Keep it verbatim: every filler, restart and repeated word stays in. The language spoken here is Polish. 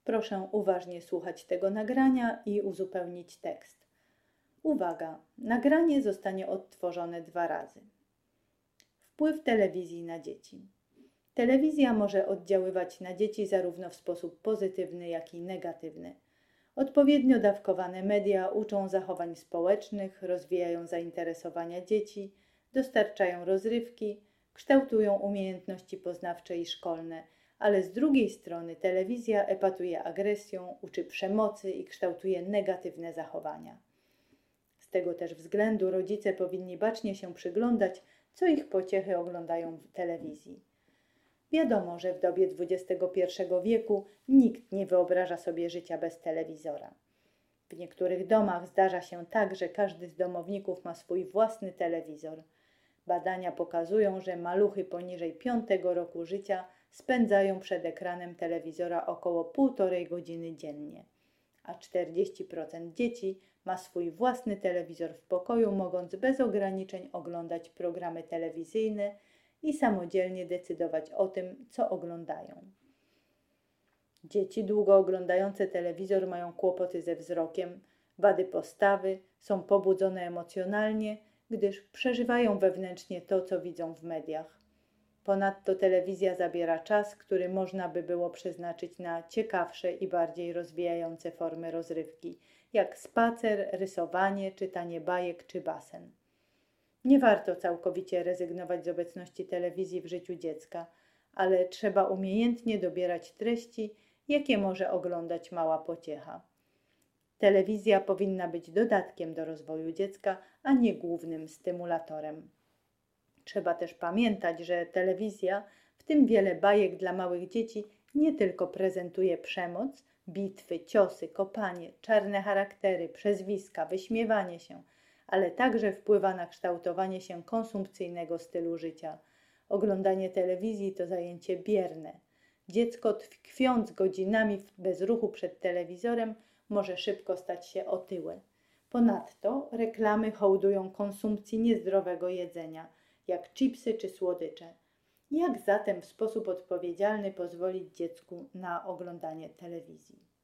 Proszę uważnie słuchać tego nagrania i uzupełnić tekst. Uwaga! Nagranie zostanie odtworzone dwa razy. Wpływ telewizji na dzieci. Telewizja może oddziaływać na dzieci zarówno w sposób pozytywny, jak i negatywny. Odpowiednio dawkowane media uczą zachowań społecznych, rozwijają zainteresowania dzieci, dostarczają rozrywki, kształtują umiejętności poznawcze i szkolne, ale z drugiej strony telewizja epatuje agresją, uczy przemocy i kształtuje negatywne zachowania. Z tego też względu rodzice powinni bacznie się przyglądać, co ich pociechy oglądają w telewizji. Wiadomo, że w dobie dwudziestego pierwszego wieku nikt nie wyobraża sobie życia bez telewizora. W niektórych domach zdarza się tak, że każdy z domowników ma swój własny telewizor. Badania pokazują, że maluchy poniżej piątego roku życia spędzają przed ekranem telewizora około półtorej godziny dziennie, a czterdzieści procent dzieci ma swój własny telewizor w pokoju, mogąc bez ograniczeń oglądać programy telewizyjne i samodzielnie decydować o tym, co oglądają. Dzieci długo oglądające telewizor mają kłopoty ze wzrokiem, wady postawy, są pobudzone emocjonalnie, gdyż przeżywają wewnętrznie to, co widzą w mediach. Ponadto telewizja zabiera czas, który można by było przeznaczyć na ciekawsze i bardziej rozwijające formy rozrywki, jak spacer, rysowanie, czytanie bajek czy basen. Nie warto całkowicie rezygnować z obecności telewizji w życiu dziecka, ale trzeba umiejętnie dobierać treści, jakie może oglądać mała pociecha. Telewizja powinna być dodatkiem do rozwoju dziecka, a nie głównym stymulatorem. Trzeba też pamiętać, że telewizja, w tym wiele bajek dla małych dzieci, nie tylko prezentuje przemoc, bitwy, ciosy, kopanie, czarne charaktery, przezwiska, wyśmiewanie się, ale także wpływa na kształtowanie się konsumpcyjnego stylu życia. Oglądanie telewizji to zajęcie bierne. Dziecko tkwiąc godzinami w bezruchu przed telewizorem może szybko stać się otyłe. Ponadto reklamy hołdują konsumpcji niezdrowego jedzenia, jak chipsy czy słodycze. Jak zatem w sposób odpowiedzialny pozwolić dziecku na oglądanie telewizji?